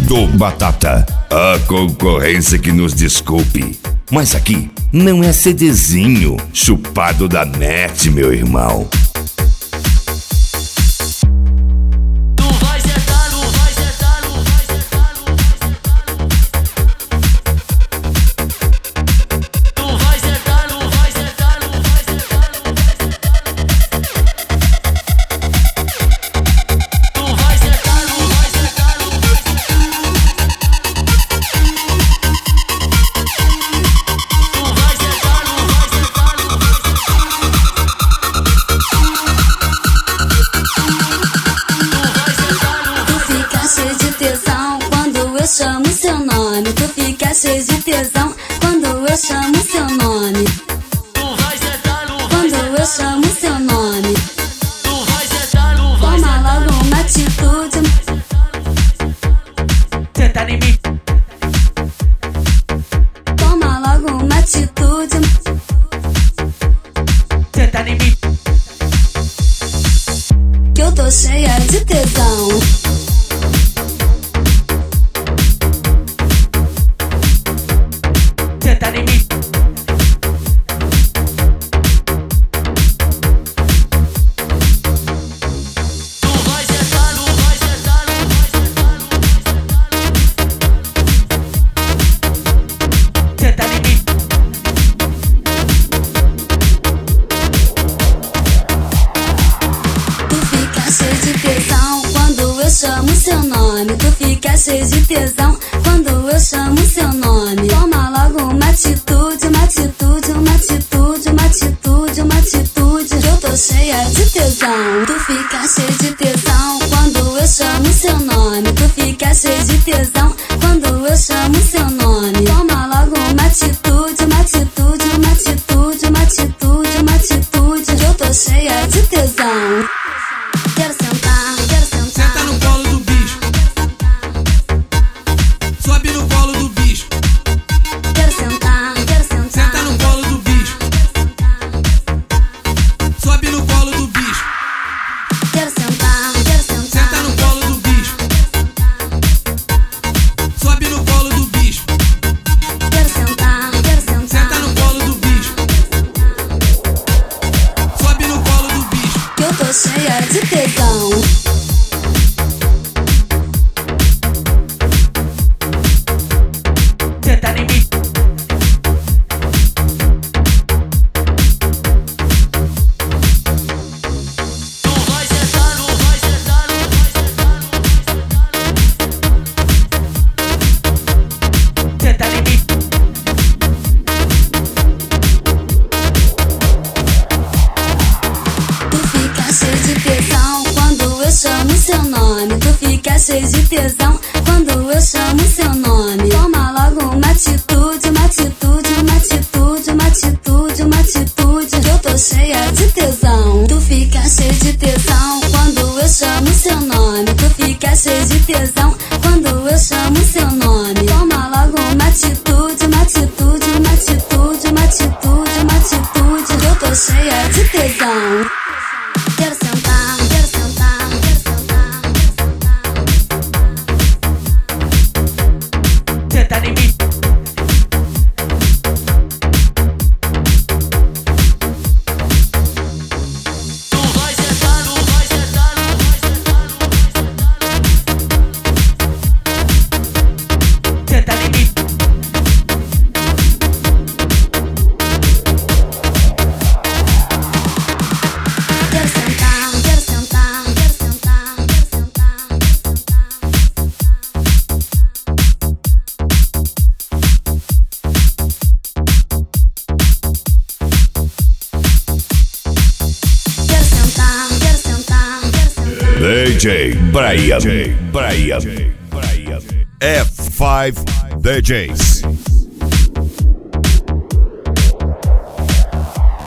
Ouvido Batata, a concorrência que nos desculpe, mas aqui não é CDzinho chupado da net, meu irmão. Chamo seu nome, tu fica cheio de tesão quando eu chamo seu nome. Tu vai sentar no Quando eu chamo seu nome, tu vai sentar no toma logo uma atitude. Senta em mim. Toma logo uma atitude. Senta em mim. Que eu tô cheia de tesão. Senta em mim. Tu vai sentar, tu vai sentar, tu vai sentar. Senta em mim. Tu fica cheio de tesão quando eu chamo seu nome. Tu fica cheio de tesão quando eu chamo seu nome. Toma logo uma atitude, uma atitude, uma atitude, uma atitude, uma atitude. Que eu tô cheia de tesão. Tu fica cheio de tesão quando eu chamo seu nome. Tu fica cheio de tesão quando eu chamo seu nome. Toma logo uma atitude, uma atitude, uma atitude, uma atitude, uma atitude. Que eu tô cheia de tesão. Quero sentar, quero sentar. Senta no colo do bicho. Sobe no colo do bicho. Quero sentar, quero sentar. Senta no colo do bicho. Sobe no colo do bicho. Quero sentar, quero sentar. Senta no colo do bicho. Sobe no colo do bicho. Quero sentar, quero sentar. Senta no colo do bicho. Sobe no colo do bicho. Que eu tô cheia de tesão. Senta em mim. Tu vai sentar, tu vai sentar, tu vai sentar. Senta em mim. Tu fica cheio de tesão quando eu chamo seu nome. Tu fica cheio de tesão quando eu chamo seu nome. Toma logo uma atitude, uma atitude, uma atitude, uma atitude, uma atitude. Que eu tô cheia de tesão. Tu fica cheio de tesão quando eu chamo seu nome. Tu fica cheio de tesão quando eu chamo seu nome. Toma logo uma atitude, uma atitude, uma atitude, uma atitude, uma atitude. Que eu tô cheia de tesão. Quero sentar, quero sentar, quero sentar, quero sentar. Senta em mim. Tu vai sentar, tu vai sentar, tu vai sentar. Senta em mim. Quero sentar, quero sentar, quero sentar, quero sentar. Quero sentar, quero sentar, quero sentar. DJ Brian. É 5 DJs.